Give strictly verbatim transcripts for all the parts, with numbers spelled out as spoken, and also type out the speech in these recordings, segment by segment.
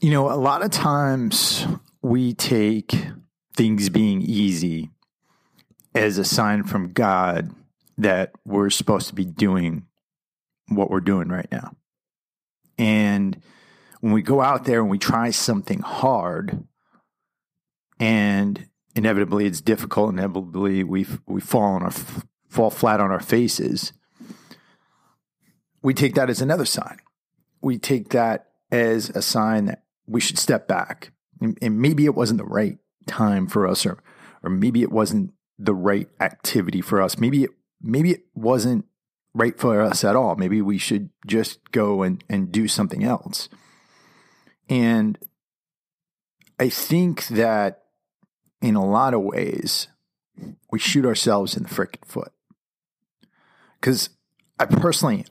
You know, a lot of times we take things being easy as a sign from God that we're supposed to be doing what we're doing right now. And when we go out there and we try something hard, and inevitably it's difficult, inevitably we we fall on our fall flat on our faces, we take that as another sign. We take that as a sign that we should step back. And, and maybe it wasn't the right time for us, or or maybe it wasn't the right activity for us. Maybe it maybe it wasn't right for us at all. Maybe we should just go and, and do something else. And I think that in a lot of ways, we shoot ourselves in the frickin' foot. Because I personally,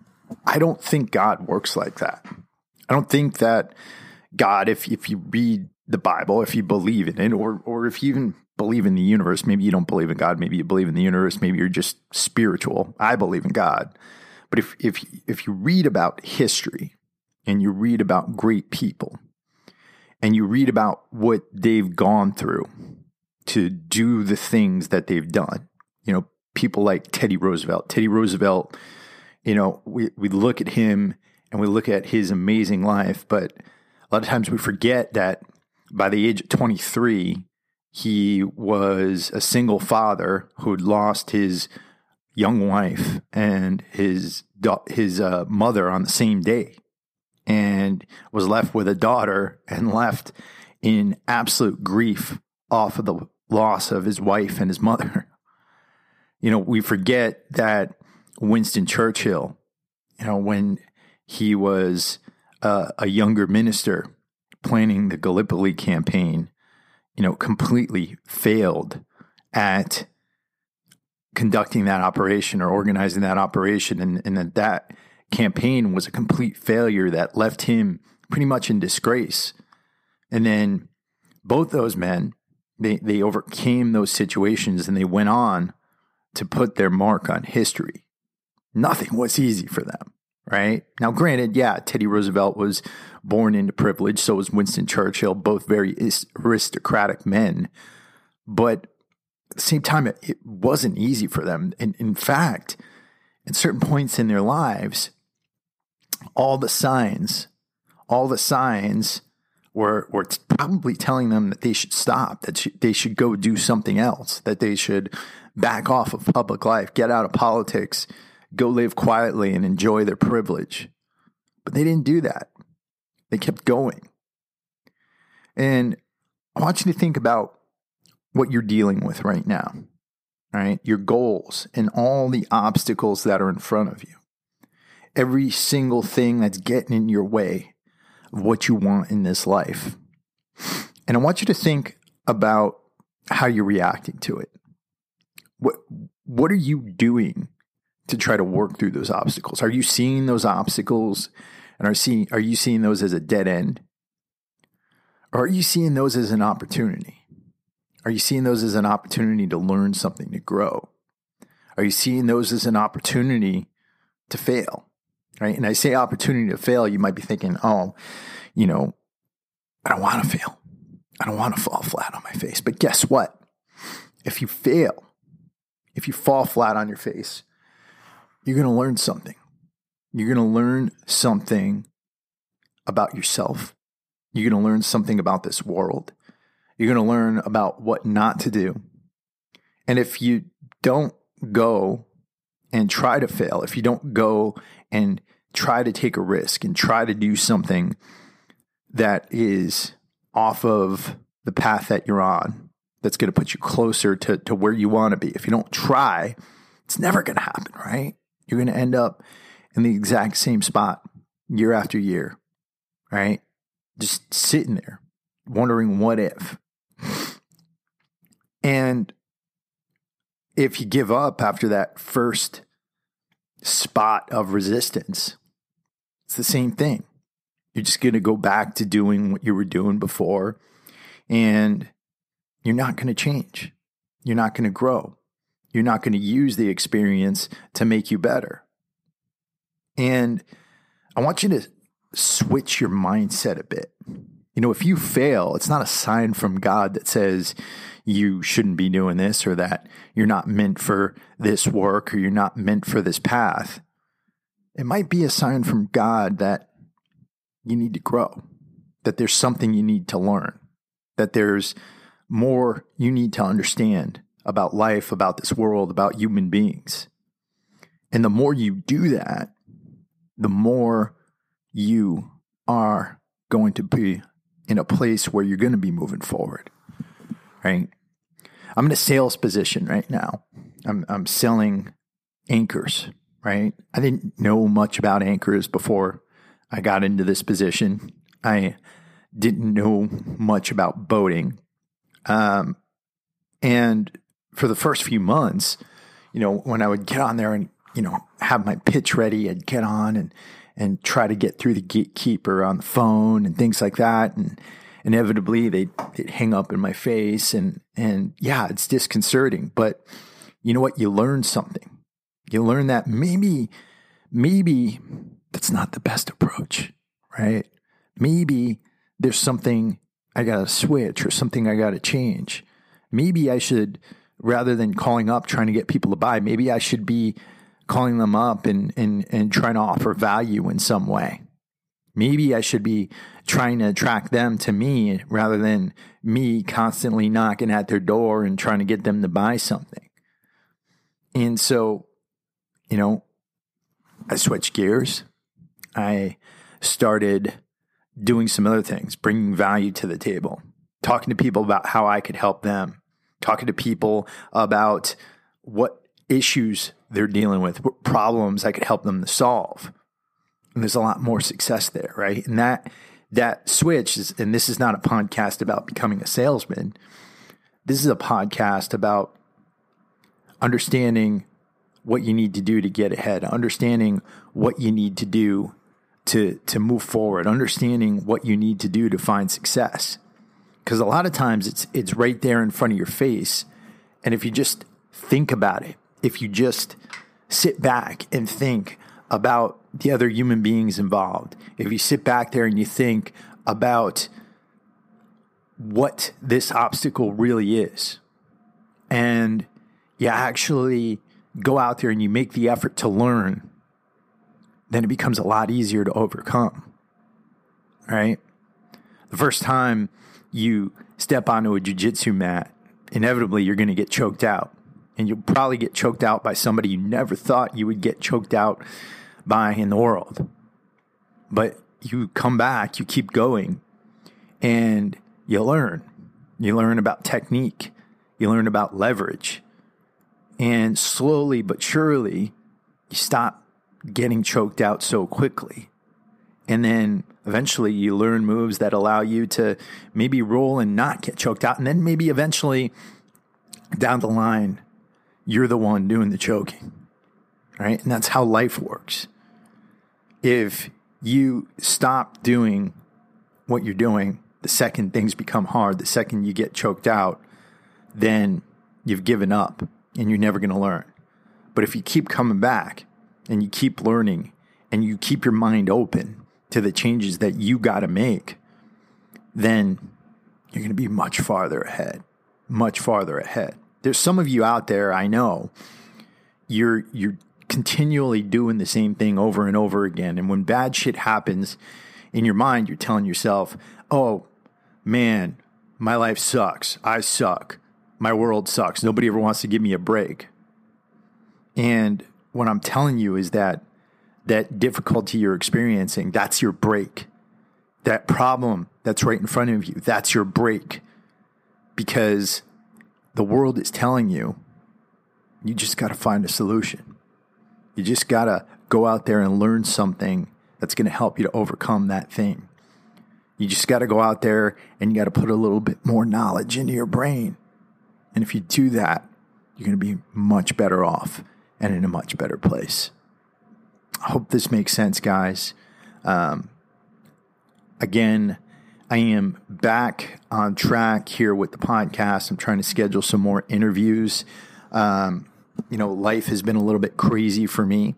I don't think God works like that. I don't think that God, if if you read the Bible, if you believe in it, or or if you even believe in the universe, maybe you don't believe in God, maybe you believe in the universe, maybe you're just spiritual. I believe in God. But if if if you read about history and you read about great people and you read about what they've gone through to do the things that they've done, you know, people like Teddy Roosevelt. Teddy Roosevelt, you know, we, we look at him and we look at his amazing life, but a lot of times we forget that by the age of twenty-three, he was a single father who had lost his young wife and his his uh, mother on the same day, and was left with a daughter and left in absolute grief off of the loss of his wife and his mother. You know, we forget that Winston Churchill, you know, when he was uh, a younger minister planning the Gallipoli campaign, you know, completely failed at conducting that operation or organizing that operation. And, and that that campaign was a complete failure that left him pretty much in disgrace. And then both those men, they, they overcame those situations and they went on to put their mark on history. Nothing was easy for them, right? Now, granted, yeah, Teddy Roosevelt was born into privilege. So was Winston Churchill, both very aristocratic men. But at the same time, it, it wasn't easy for them. And in fact, at certain points in their lives, all the signs, all the signs were, were probably telling them that they should stop, that sh- they should go do something else, that they should back off of public life, get out of politics, go live quietly and enjoy their privilege. But they didn't do that. They kept going. And I want you to think about what you're dealing with right now, right? Your goals and all the obstacles that are in front of you. Every single thing that's getting in your way of what you want in this life. And I want you to think about how you're reacting to it. What, what are you doing to try to work through those obstacles? Are you seeing those obstacles and are seeing, are you seeing those as a dead end? Or are you seeing those as an opportunity? Are you seeing those as an opportunity to learn something, to grow? Are you seeing those as an opportunity to fail? Right? And I say opportunity to fail, you might be thinking, oh, you know, I don't want to fail. I don't want to fall flat on my face. But guess what? If you fail, if you fall flat on your face, you're going to learn something. You're going to learn something about yourself. You're going to learn something about this world. You're going to learn about what not to do. And if you don't go and try to fail, if you don't go and try to take a risk and try to do something that is off of the path that you're on, that's going to put you closer to, to where you want to be. If you don't try, it's never going to happen, right? You're going to end up in the exact same spot year after year, right? Just sitting there wondering what if. And if you give up after that first spot of resistance, it's the same thing. You're just going to go back to doing what you were doing before, and you're not going to change. You're not going to grow. You're not going to use the experience to make you better. And I want you to switch your mindset a bit. You know, if you fail, it's not a sign from God that says you shouldn't be doing this or that you're not meant for this work or you're not meant for this path. It might be a sign from God that you need to grow, that there's something you need to learn, that there's more you need to understand about life, about this world, about human beings. And the more you do that, the more you are going to be in a place where you're going to be moving forward, right? I'm in a sales position right now. I'm I'm selling anchors, right? I didn't know much about anchors before I got into this position. I didn't know much about boating. Um, and for the first few months, you know, when I would get on there and, you know, have my pitch ready, I'd get on and, and try to get through the gatekeeper on the phone and things like that. And inevitably they'd, they'd hang up in my face and, and yeah, it's disconcerting, but you know what? You learn something. You learn that maybe, maybe that's not the best approach, right? Maybe there's something I got to switch or something I got to change. Maybe I should, rather than calling up trying to get people to buy, maybe I should be calling them up and, and, and trying to offer value in some way. Maybe I should be trying to attract them to me rather than me constantly knocking at their door and trying to get them to buy something. And so, you know, I switched gears. I started doing some other things, bringing value to the table, talking to people about how I could help them, talking to people about what issues they're dealing with, what problems I could help them to solve. And there's a lot more success there, right? And that that switch is, and this is not a podcast about becoming a salesman. This is a podcast about understanding what you need to do to get ahead, understanding what you need to do to to move forward, understanding what you need to do to find success. Because a lot of times it's it's right there in front of your face. And if you just think about it, if you just sit back and think about the other human beings involved, if you sit back there and you think about what this obstacle really is, and you actually go out there and you make the effort to learn, then it becomes a lot easier to overcome, right? The first time you step onto a jiu-jitsu mat, inevitably you're going to get choked out. And you'll probably get choked out by somebody you never thought you would get choked out by in the world. But you come back, you keep going, and you learn. You learn about technique. You learn about leverage. And slowly but surely, you stop getting choked out so quickly. And then eventually you learn moves that allow you to maybe roll and not get choked out. And then maybe eventually down the line, you're the one doing the choking, right? And that's how life works. If you stop doing what you're doing, the second things become hard, the second you get choked out, then you've given up and you're never going to learn. But if you keep coming back and you keep learning and you keep your mind open to the changes that you got to make, then you're going to be much farther ahead, much farther ahead. There's some of you out there, I know, you're you're continually doing the same thing over and over again. And when bad shit happens in your mind, you're telling yourself, oh, man, my life sucks. I suck. My world sucks. Nobody ever wants to give me a break. And what I'm telling you is that that difficulty you're experiencing, that's your break. That problem that's right in front of you, that's your break. Because the world is telling you, you just got to find a solution. You just got to go out there and learn something that's going to help you to overcome that thing. You just got to go out there and you got to put a little bit more knowledge into your brain. And if you do that, you're going to be much better off and in a much better place. I hope this makes sense, guys. Um, again, I am back on track here with the podcast. I'm trying to schedule some more interviews. Um, you know, life has been a little bit crazy for me.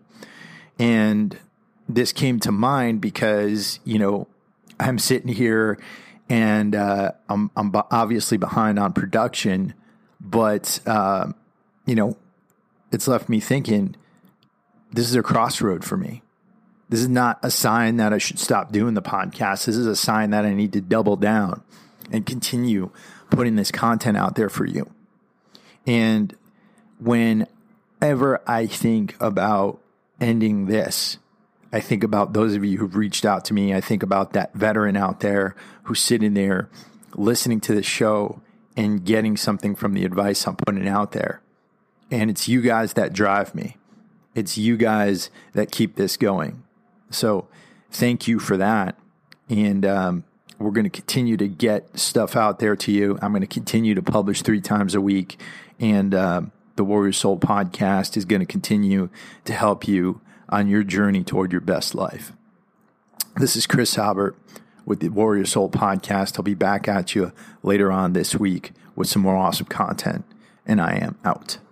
And this came to mind because, you know, I'm sitting here and uh, I'm, I'm obviously behind on production, but, uh, you know, it's left me thinking, this is a crossroad for me. This is not a sign that I should stop doing the podcast. This is a sign that I need to double down and continue putting this content out there for you. And whenever I think about ending this, I think about those of you who've reached out to me. I think about that veteran out there who's sitting there listening to the show and getting something from the advice I'm putting out there. And it's you guys that drive me. It's you guys that keep this going. So thank you for that. And um, we're going to continue to get stuff out there to you. I'm going to continue to publish three times a week. And uh, the Warrior Soul podcast is going to continue to help you on your journey toward your best life. This is Chris Halbert with the Warrior Soul podcast. I'll be back at you later on this week with some more awesome content. And I am out.